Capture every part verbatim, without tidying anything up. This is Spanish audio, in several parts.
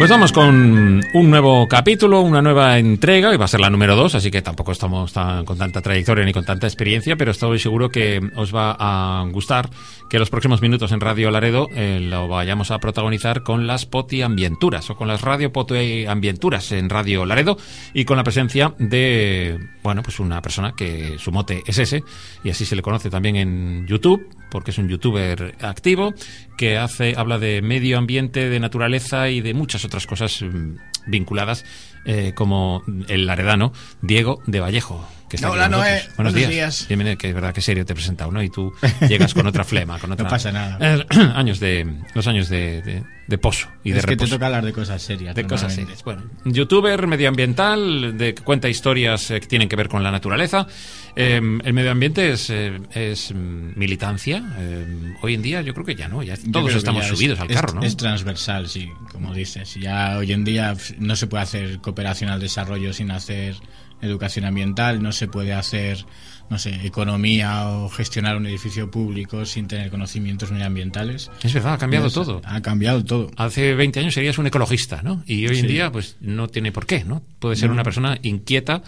Pues vamos con un nuevo capítulo, una nueva entrega, y va a ser la número dos, así que tampoco estamos tan, con tanta trayectoria ni con tanta experiencia, pero estoy seguro que os va a gustar que los próximos minutos en Radio Laredo eh, lo vayamos a protagonizar con las potiambienturas, o con las radio potiambienturas en Radio Laredo, y con la presencia de, bueno, pues una persona que su mote es ese, y así se le conoce también en YouTube, porque es un youtuber activo, que hace, habla de medio ambiente, de naturaleza y de muchas otras cosas mmm, vinculadas, eh, como el laredano Diego de Vallejo, que está Hola, aquí con Noé. nosotros. Buenos, Buenos días. días. Bienvenido, que es verdad que serio te he presentado, ¿no? Y tú llegas con otra flema, con otra... No pasa nada. Eh, años de, los años de, de, de pozo y es de que reposo. te toca hablar de cosas serias. De cosas serias. Bueno, youtuber medioambiental, de, que cuenta historias eh, que tienen que ver con la naturaleza. Eh, el medio ambiente es, eh, es militancia. Eh, hoy en día yo creo que ya no, ya todos estamos ya subidos es, al carro, es, ¿no? Es transversal, sí, como dices. Ya hoy en día no se puede hacer cooperación al desarrollo sin hacer educación ambiental, no se puede hacer, no sé, economía o gestionar un edificio público sin tener conocimientos medioambientales. Es verdad, ha cambiado es, todo. Ha cambiado todo. Hace veinte años serías un ecologista, ¿no? Y hoy en sí. día, pues no tiene por qué, ¿no? Puede ser no. una persona inquieta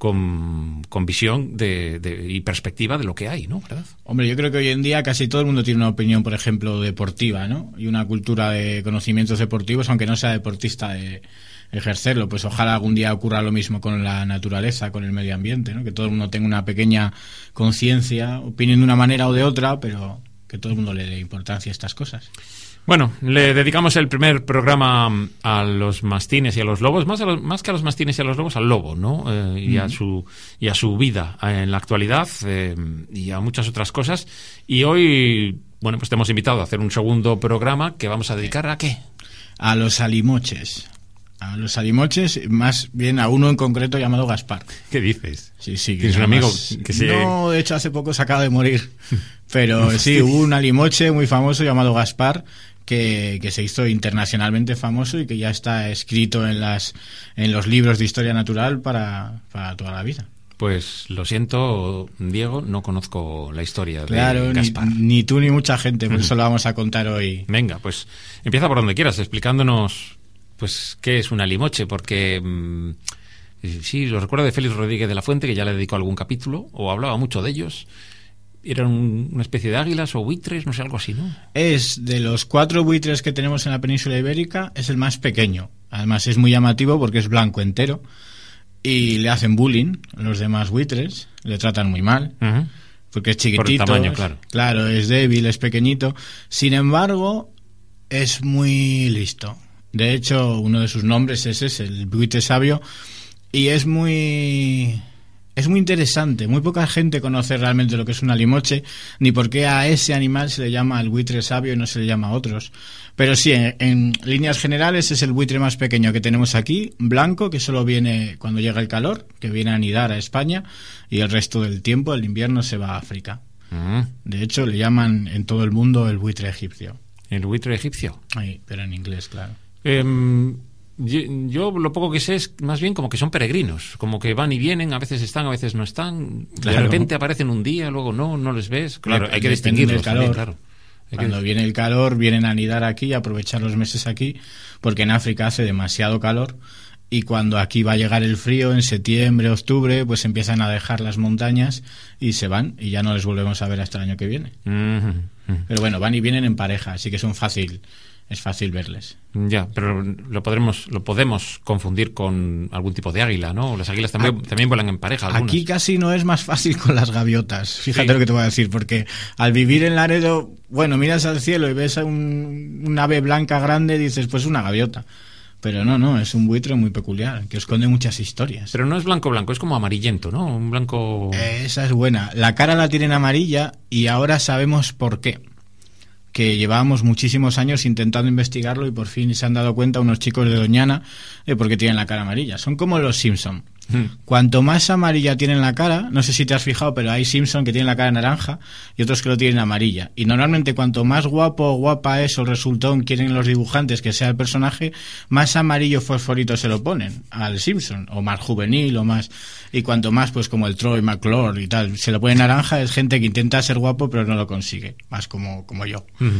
con, con visión de, de, y perspectiva de lo que hay, ¿no? ¿Verdad? Hombre, yo creo que hoy en día casi todo el mundo tiene una opinión, por ejemplo, deportiva, ¿no? Y una cultura de conocimientos deportivos, aunque no sea deportista de ejercerlo. Pues ojalá algún día ocurra lo mismo con la naturaleza, con el medio ambiente, ¿no? Que todo el mundo tenga una pequeña conciencia, opinen de una manera o de otra, pero que todo el mundo le dé importancia a estas cosas. Bueno, le dedicamos el primer programa a los mastines y a los lobos, más, a los, más que a los mastines y a los lobos, al lobo, ¿no? Eh, y, mm. a su, y a su vida en la actualidad, eh, y a muchas otras cosas. Y hoy, bueno, pues te hemos invitado a hacer un segundo programa que vamos a dedicar ¿a qué? A los alimoches. A los alimoches, más bien a uno en concreto llamado Gaspar. ¿Qué dices? Sí, sí. ¿Tienes un amigo que se...? No, de hecho hace poco se acaba de morir. Pero sí, hubo un alimoche muy famoso llamado Gaspar que, que se hizo internacionalmente famoso y que ya está escrito en las en los libros de historia natural para, para toda la vida. Pues lo siento, Diego, no conozco la historia claro, de Gaspar. Ni, ni tú ni mucha gente, por eso lo vamos a contar hoy. Venga, pues empieza por donde quieras, explicándonos pues qué es un alimoche, porque mmm, sí, lo recuerdo de Félix Rodríguez de la Fuente, que ya le dedicó algún capítulo, o hablaba mucho de ellos. Eran un, una especie de águilas o buitres, no sé, algo así, ¿no? Es de los cuatro buitres que tenemos en la península ibérica, es el más pequeño. Además es muy llamativo porque es blanco entero y le hacen bullying los demás buitres, le tratan muy mal. Uh-huh. Porque es chiquitito. Por el tamaño, claro. Es, claro, es débil, es pequeñito. Sin embargo, es muy listo. De hecho, uno de sus nombres es ese, el buitre sabio, y es muy es muy interesante. Muy poca gente conoce realmente lo que es un alimoche, ni por qué a ese animal se le llama el buitre sabio y no se le llama a otros. Pero sí, en, en líneas generales es el buitre más pequeño que tenemos aquí, blanco, que solo viene cuando llega el calor, que viene a anidar a España, y el resto del tiempo, el invierno, se va a África. Uh-huh. De hecho, le llaman en todo el mundo el buitre egipcio. ¿El buitre egipcio? Sí, pero en inglés, claro. Eh, yo, yo lo poco que sé es más bien como que son peregrinos, como que van y vienen, a veces están, a veces no están, claro. De repente aparecen un día, luego no, no les ves. Claro, Dep- hay que distinguirlos también, claro. Hay Cuando que... viene el calor, vienen a anidar aquí y aprovechar los meses aquí, porque en África hace demasiado calor, y cuando aquí va a llegar el frío, en septiembre, octubre, pues empiezan a dejar las montañas y se van, y ya no les volvemos a ver hasta el año que viene. Uh-huh. Pero bueno, van y vienen en pareja, así que son fácil... es fácil verles. Ya, pero lo podremos lo podemos confundir con algún tipo de águila, ¿no? Las águilas también, a, también vuelan en pareja. Algunas. Aquí casi no es más fácil con las gaviotas. Fíjate sí. lo que te voy a decir, porque al vivir en Laredo, bueno, miras al cielo y ves a un, un ave blanca grande y dices, pues una gaviota. Pero no, no, es un buitre muy peculiar, que esconde muchas historias. Pero no es blanco-blanco, es como amarillento, ¿no? Un blanco... Eh, esa es buena. La cara la tienen amarilla y ahora sabemos por qué. Que llevábamos muchísimos años intentando investigarlo y por fin se han dado cuenta unos chicos de Doñana de por qué tienen la cara amarilla. Son como los Simpson. Hmm. Cuanto más amarilla tienen la cara, no sé si te has fijado, pero hay Simpson que tienen la cara naranja y otros que lo tienen amarilla. Y normalmente cuanto más guapo o guapa es o resultón quieren los dibujantes que sea el personaje, más amarillo fosforito se lo ponen al Simpson, o más juvenil o más... Y cuanto más, pues como el Troy McClure y tal, se lo pone naranja, es gente que intenta ser guapo pero no lo consigue, más como, como yo. Hmm.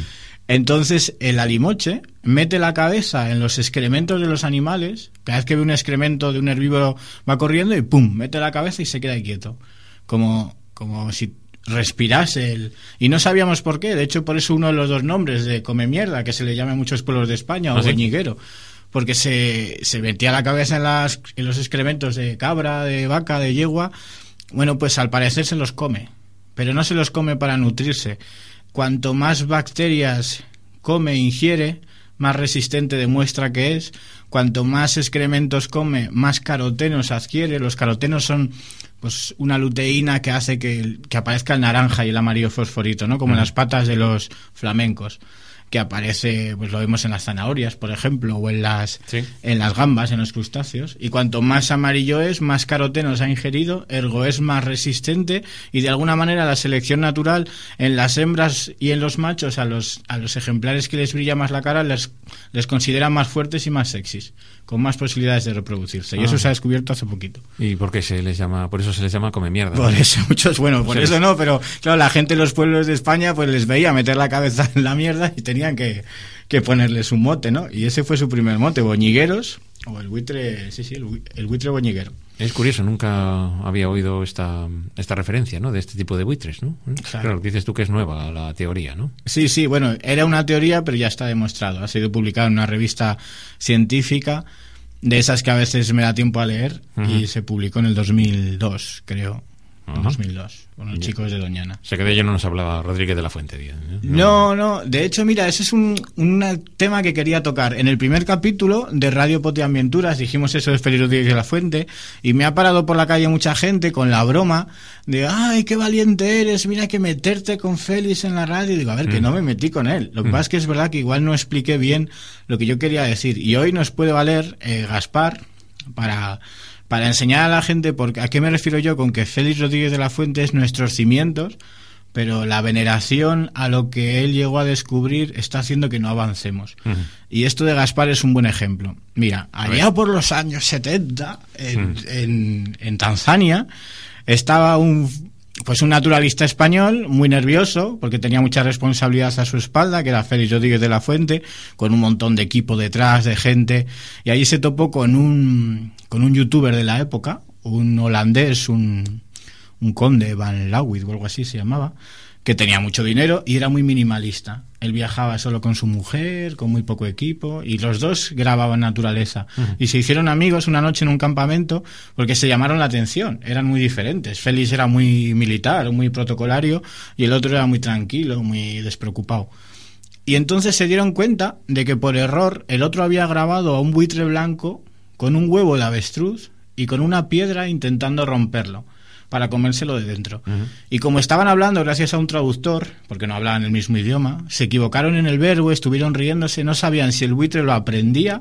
Entonces el alimoche mete la cabeza en los excrementos de los animales, cada vez que ve un excremento de un herbívoro va corriendo y ¡pum!, mete la cabeza y se queda quieto, como, como si respirase el... Y no sabíamos por qué, de hecho por eso uno de los dos nombres de come mierda, que se le llama en muchos pueblos de España, o boñiguero, porque se, se metía la cabeza en, las, en los excrementos de cabra, de vaca, de yegua. Bueno, pues al parecer se los come, pero no se los come para nutrirse. Cuanto más bacterias come e ingiere, más resistente demuestra que es. Cuanto más excrementos come, más carotenos adquiere. Los carotenos son pues una luteína que hace que, que aparezca el naranja y el amarillo fosforito, ¿no? Como mm. en las patas de los flamencos, que aparece, pues lo vemos en las zanahorias, por ejemplo, o en las sí. en las gambas, en los crustáceos. Y cuanto más amarillo es, más carotenos ha ingerido, ergo es más resistente, y de alguna manera la selección natural en las hembras y en los machos, a los a los ejemplares que les brilla más la cara, les, les considera más fuertes y más sexys, con más posibilidades de reproducirse. Y ah. eso se ha descubierto hace poquito. ¿Y por qué se les llama? Por eso se les llama come mierda. Por ¿no? eso, muchos, bueno, por sí. eso no, pero claro, la gente en los pueblos de España pues les veía meter la cabeza en la mierda y tenían que, que ponerles un mote, ¿no? Y ese fue su primer mote, boñigueros, o el buitre, sí, sí, el, el buitre boñiguero. Es curioso, nunca había oído esta esta referencia, ¿no?, de este tipo de buitres, ¿no? Claro. Claro, dices tú que es nueva la teoría, ¿no? Sí, sí, bueno, era una teoría, pero ya está demostrado. Ha sido publicado en una revista científica, de esas que a veces me da tiempo a leer, uh-huh. y se publicó en el dos mil dos, creo. En dos mil dos, con los chicos de Doñana. O sea que de ello no nos hablaba Rodríguez de la Fuente. ¿eh? No, no, de hecho, mira, ese es un, un tema que quería tocar. En el primer capítulo de Radio Poteambienturas dijimos eso de Félix Rodríguez de la Fuente, y me ha parado por la calle mucha gente con la broma de, ay, qué valiente eres, mira que meterte con Félix en la radio. Y digo, a ver, mm. que no me metí con él. Lo que mm. pasa es que es verdad que igual no expliqué bien lo que yo quería decir. Y hoy nos puede valer eh, Gaspar para... para enseñar a la gente porque, a qué me refiero yo con que Félix Rodríguez de la Fuente es nuestros cimientos, pero la veneración a lo que él llegó a descubrir está haciendo que no avancemos. Uh-huh. Y esto de Gaspar es un buen ejemplo. Mira, allá por los años setenta, en, uh-huh. en, en Tanzania, estaba un... pues un naturalista español muy nervioso porque tenía mucha responsabilidad a su espalda, que era Félix Rodríguez de la Fuente, con un montón de equipo detrás, de gente, y allí se topó con un con un youtuber de la época, un holandés, un, un conde Van Lawit o algo así se llamaba, que tenía mucho dinero y era muy minimalista. Él viajaba solo con su mujer, con muy poco equipo, y los dos grababan naturaleza. Uh-huh. Y se hicieron amigos una noche en un campamento porque se llamaron la atención, eran muy diferentes. Félix era muy militar, muy protocolario, y el otro era muy tranquilo, muy despreocupado. Y entonces se dieron cuenta de que por error el otro había grabado a un buitre blanco con un huevo de avestruz y con una piedra intentando romperlo para comérselo de dentro. Uh-huh. Y como estaban hablando gracias a un traductor, porque no hablaban el mismo idioma, se equivocaron en el verbo, estuvieron riéndose, no sabían si el buitre lo aprendía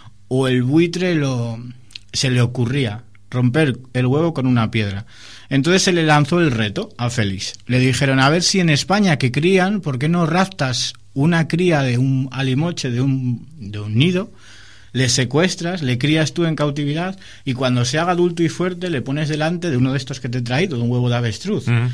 o el buitre lo se le ocurría romper el huevo con una piedra. Entonces se le lanzó el reto a Félix. Le dijeron, a ver si en España que crían, ¿por qué no raptas una cría de un alimoche, de un, de un nido? Le secuestras, le crías tú en cautividad y cuando se haga adulto y fuerte le pones delante de uno de estos que te he traído, de un huevo de avestruz, uh-huh.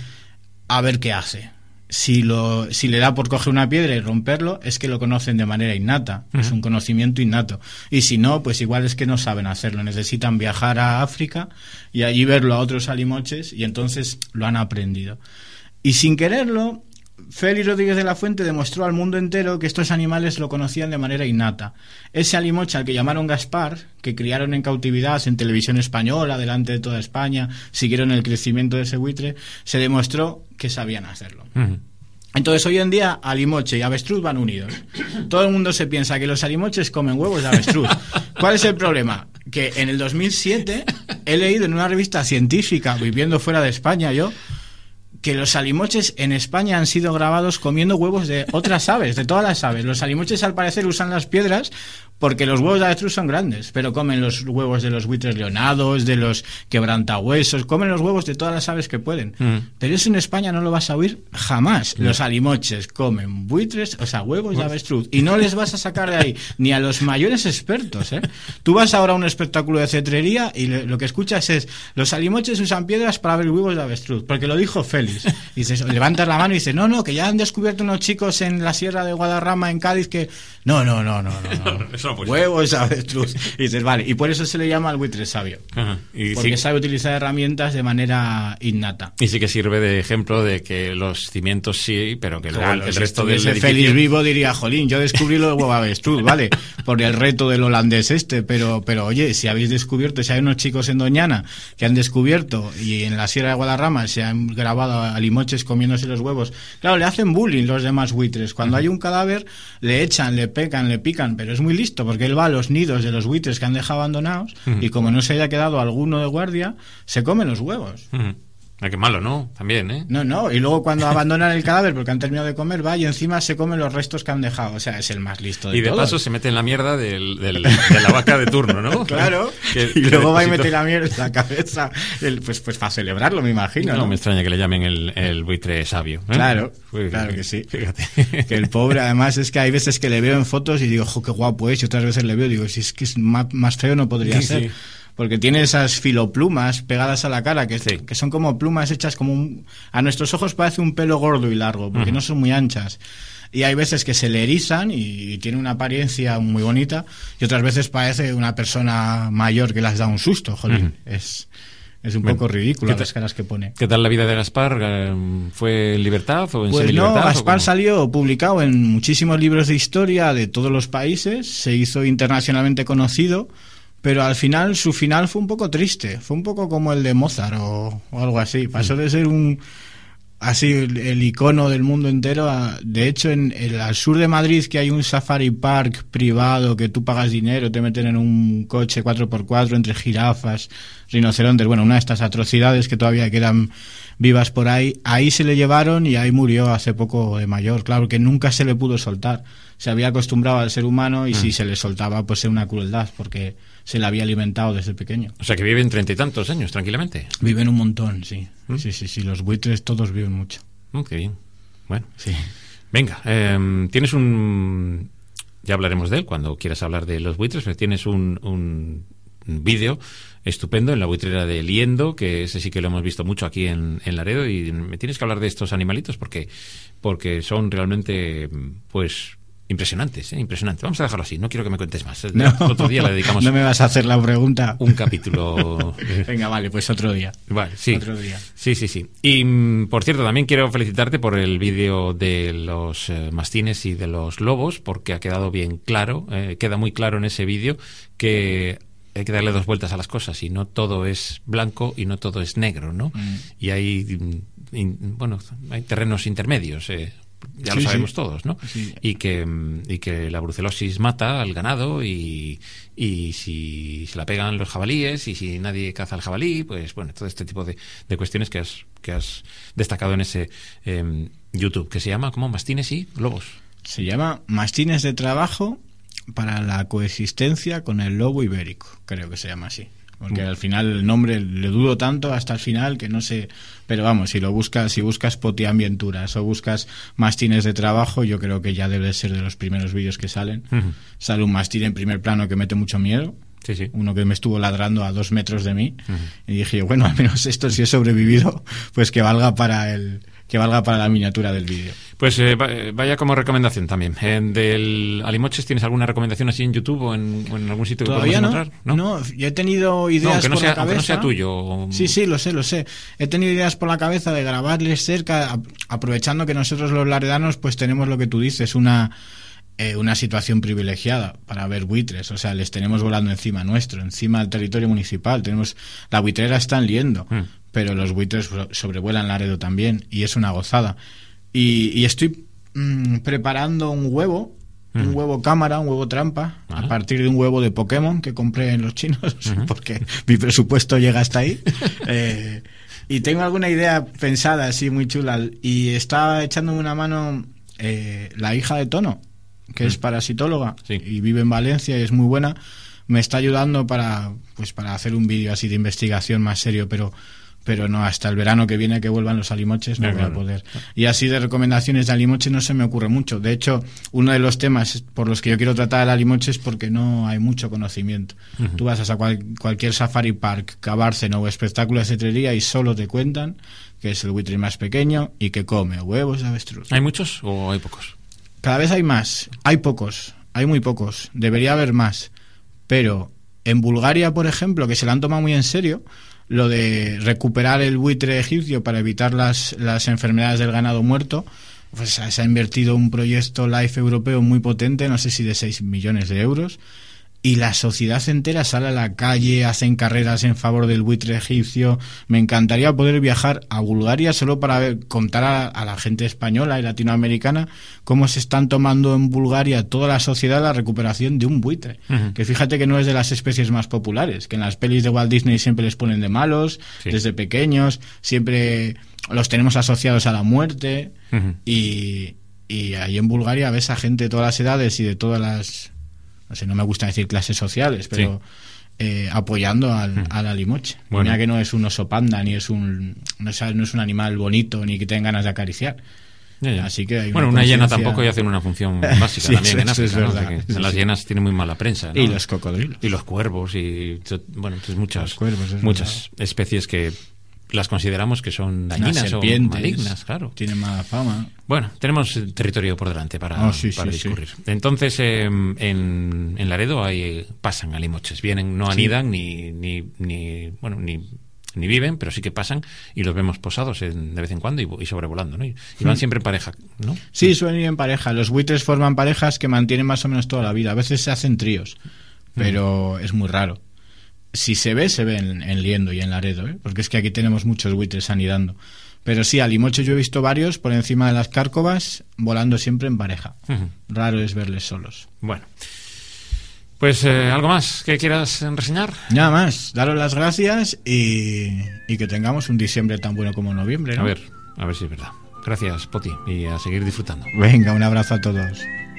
a ver qué hace. Si lo si le da por coger una piedra y romperlo, es que lo conocen de manera innata, uh-huh. es un conocimiento innato. Y si no, pues igual es que no saben hacerlo, necesitan viajar a África y allí verlo a otros alimoches y entonces lo han aprendido. Y sin quererlo, Félix Rodríguez de la Fuente demostró al mundo entero que estos animales lo conocían de manera innata. Ese alimoche al que llamaron Gaspar, que criaron en cautividad en televisión española, delante de toda España, siguieron el crecimiento de ese buitre, se demostró que sabían hacerlo. Uh-huh. Entonces hoy en día alimoche y avestruz van unidos. Todo el mundo se piensa que los alimoches comen huevos de avestruz. ¿Cuál es el problema? Que en el dos mil siete he leído en una revista científica, viviendo fuera de España yo, que los alimoches en España han sido grabados comiendo huevos de otras aves, de todas las aves. Los alimoches al parecer usan las piedras porque los huevos de avestruz son grandes, pero comen los huevos de los buitres leonados, de los quebrantahuesos, comen los huevos de todas las aves que pueden. Mm. Pero eso en España no lo vas a oír jamás. Mm. Los alimoches comen buitres, o sea, huevos de avestruz, y no les vas a sacar de ahí ni a los mayores expertos, ¿eh? Tú vas ahora a un espectáculo de cetrería y le, lo que escuchas es: los alimoches usan piedras para ver huevos de avestruz, porque lo dijo Félix. Y dices, levantas la mano y dices, no, no, que ya han descubierto unos chicos en la Sierra de Guadarrama, en Cádiz, que no, no, no, no, no, no. Eso no huevos de avestruz. Y dices, vale, y por eso se le llama el buitre sabio. Ajá. Y porque sí, sabe utilizar herramientas de manera innata. Y sí que sirve de ejemplo de que los cimientos sí, pero que claro, luego el si resto del edificio... Félix vivo diría, jolín, yo descubrí los huevos de avestruz, vale, por el reto del holandés este, pero, pero oye, si habéis descubierto, si hay unos chicos en Doñana que han descubierto y en la Sierra de Guadarrama se han grabado a limoches comiéndose los huevos, claro, le hacen bullying los demás buitres. Cuando uh-huh. hay un cadáver, le echan, le pecan, le pican, pero es muy listo porque él va a los nidos de los buitres que han dejado abandonados uh-huh. y como no se haya quedado alguno de guardia, se come los huevos. Uh-huh. Ah, qué malo, ¿no? También, ¿eh? No, no, y luego cuando abandonan el cadáver porque han terminado de comer, va y encima se come los restos que han dejado. O sea, es el más listo de todos. Y de todos. paso se mete en la mierda del, del, de la vaca de turno, ¿no? Claro, que, y luego va y mete la mierda en la cabeza, el, pues, pues para celebrarlo, me imagino. No, ¿no? me extraña que le llamen el, el buitre sabio, ¿eh? Claro, Fíjate, claro que sí. Fíjate. Que el pobre, además, es que hay veces que le veo en fotos y digo, jo, qué guapo es, y otras veces le veo y digo, si es que es más, más feo no podría sí, ser. Sí. Porque tiene esas filoplumas pegadas a la cara que, sí. que son como plumas hechas como un... A nuestros ojos parece un pelo gordo y largo, porque uh-huh. no son muy anchas. Y hay veces que se le erizan y, y tiene una apariencia muy bonita, y otras veces parece una persona mayor que le has dado un susto, jolín. Uh-huh. Es... Es un bueno, poco ridículo las caras que pone. ¿Qué tal la vida de Gaspar? ¿Fue en libertad o en pues semilibertad? No, Gaspar salió publicado en muchísimos libros de historia de todos los países, se hizo internacionalmente conocido, pero al final, su final fue un poco triste, fue un poco como el de Mozart o, o algo así. Pasó de ser un así el, el icono del mundo entero a, de hecho, en el al sur de Madrid, que hay un safari park privado que tú pagas dinero, te meten en un coche cuatro por cuatro entre jirafas, rinocerontes, bueno, una de estas atrocidades que todavía quedan vivas por ahí, ahí se le llevaron y ahí murió hace poco de mayor. Claro que nunca se le pudo soltar, se había acostumbrado al ser humano y mm. si se le soltaba pues era una crueldad porque se le había alimentado desde pequeño. O sea que viven treinta y tantos años tranquilamente. Viven un montón, sí. ¿Mm? Sí, sí, sí, los buitres todos viven mucho. Mm, qué bien. Bueno, sí. Venga, eh, tienes un... Ya hablaremos de él cuando quieras hablar de los buitres, pero tienes un, un, un vídeo estupendo en la buitrera de Liendo, que ese sí que lo hemos visto mucho aquí en, en Laredo, y me tienes que hablar de estos animalitos porque, porque son realmente, pues... impresionantes, ¿eh? Impresionante. Vamos a dejarlo así, no quiero que me cuentes más. No, otro día le dedicamos. No me vas a hacer la pregunta. Un capítulo. Venga, vale, pues otro día. Vale, sí. Otro día. Sí, sí, sí. Y por cierto, también quiero felicitarte por el vídeo de los eh, mastines y de los lobos, porque ha quedado bien claro, eh, queda muy claro en ese vídeo que hay que darle dos vueltas a las cosas y no todo es blanco y no todo es negro, ¿no? Mm. Y hay, in, bueno, hay terrenos intermedios, eh. Ya sí, lo sabemos sí. todos, ¿no? Sí. Y que y que la brucelosis mata al ganado y, y si se la pegan los jabalíes y si nadie caza al jabalí, pues bueno, todo este tipo de, de cuestiones que has que has destacado en ese eh, YouTube, que se llama ¿cómo? Mastines y lobos. Se llama Mastines de trabajo para la coexistencia con el lobo ibérico, creo que se llama así. Porque al final el nombre le dudo tanto hasta el final que no sé, pero vamos, si lo buscas, si buscas potiambienturas o buscas mastines de trabajo, yo creo que ya debe ser de los primeros vídeos que salen. Uh-huh. Sale un mastín en primer plano que mete mucho miedo. Sí, sí. Uno que me estuvo ladrando a dos metros de mí. Uh-huh. Y dije, bueno, al menos esto, si he sobrevivido, pues que valga para el que valga para la miniatura del vídeo. Pues eh, vaya como recomendación también. Eh, ¿Del Alimoches tienes alguna recomendación así en YouTube o en, o en algún sitio que ¿Todavía podamos no? encontrar? No, no, yo he tenido ideas no, que no por sea, la cabeza. Que no sea tuyo. Sí, sí, lo sé, lo sé. He tenido ideas por la cabeza de grabarles cerca, aprovechando que nosotros los laredanos pues tenemos lo que tú dices, una... Eh, una situación privilegiada para ver buitres, o sea, les tenemos volando encima nuestro, encima del territorio municipal, tenemos la buitrera está en Liendo, mm. pero los buitres sobrevuelan Laredo también y es una gozada. Y, y estoy mmm, preparando un huevo, mm. un huevo cámara, un huevo trampa, ah. a partir de un huevo de Pokémon que compré en los chinos, uh-huh. porque mi presupuesto llega hasta ahí. eh, y tengo alguna idea pensada así muy chula y está echándome una mano eh, la hija de Tono. que mm. es parasitóloga sí. y vive en Valencia y es muy buena, me está ayudando para pues para hacer un vídeo así de investigación más serio, pero pero no, hasta el verano que viene que vuelvan los alimoches no, no voy a poder. Y así de recomendaciones de alimoches no se me ocurre mucho. De hecho, uno de los temas por los que yo quiero tratar el alimoche es porque no hay mucho conocimiento. Uh-huh. Tú vas a cual, cualquier safari park, cabárceno o espectáculo de cetrería y solo te cuentan que es el buitre más pequeño y que come huevos de avestruz. ¿Hay muchos o hay pocos? Cada vez hay más. Hay pocos. Hay muy pocos. Debería haber más. Pero en Bulgaria, por ejemplo, que se la han tomado muy en serio, lo de recuperar el buitre egipcio para evitar las, las enfermedades del ganado muerto, pues se ha invertido un proyecto LIFE europeo muy potente, no sé si de seis millones de euros, y la sociedad entera sale a la calle, hacen carreras en favor del buitre egipcio. Me encantaría poder viajar a Bulgaria solo para ver, contar a, a la gente española y latinoamericana cómo se están tomando en Bulgaria toda la sociedad la recuperación de un buitre. Uh-huh. Que fíjate que no es de las especies más populares, que en las pelis de Walt Disney siempre les ponen de malos, sí. desde pequeños, siempre los tenemos asociados a la muerte. Uh-huh. y, y ahí en Bulgaria ves a gente de todas las edades y de todas las... No sé, no me gusta decir clases sociales, pero sí. eh, apoyando al, mm. al alimoche. Bueno. Mira que no es un oso panda, ni es un no es, no es un animal bonito, ni que tengan ganas de acariciar. Ya, ya. Así que hay bueno, una, una hiena tampoco y hacen una función básica sí, también en África, es verdad, ¿no? sí, las sí. hienas tienen muy mala prensa, ¿no? Y los cocodrilos. Y los cuervos, y bueno, entonces muchas, cuervos, muchas especies que las consideramos que son dañinas o malignas, claro. Tienen mala fama. Bueno, tenemos territorio por delante para, oh, sí, para sí, discurrir. Sí. Entonces, eh, en, en Laredo hay, pasan alimoches. Vienen, no anidan, sí. ni, ni, ni, bueno, ni, ni viven, pero sí que pasan y los vemos posados en, de vez en cuando y, y sobrevolando, ¿no? Y, y van mm. siempre en pareja, ¿no? Sí, suelen ir en pareja. Los buitres forman parejas que mantienen más o menos toda la vida. A veces se hacen tríos, pero mm. es muy raro. Si se ve, se ve en, en Liendo y en Laredo, ¿eh? Porque es que aquí tenemos muchos buitres anidando. Pero sí, alimoches yo he visto varios por encima de las cárcovas, volando siempre en pareja. Uh-huh. Raro es verles solos. Bueno, pues eh, ¿algo más que quieras reseñar? Nada más, daros las gracias y, y que tengamos un diciembre tan bueno como noviembre, ¿no? A ver, a ver si es verdad. Gracias, Poti, y a seguir disfrutando. Venga, un abrazo a todos.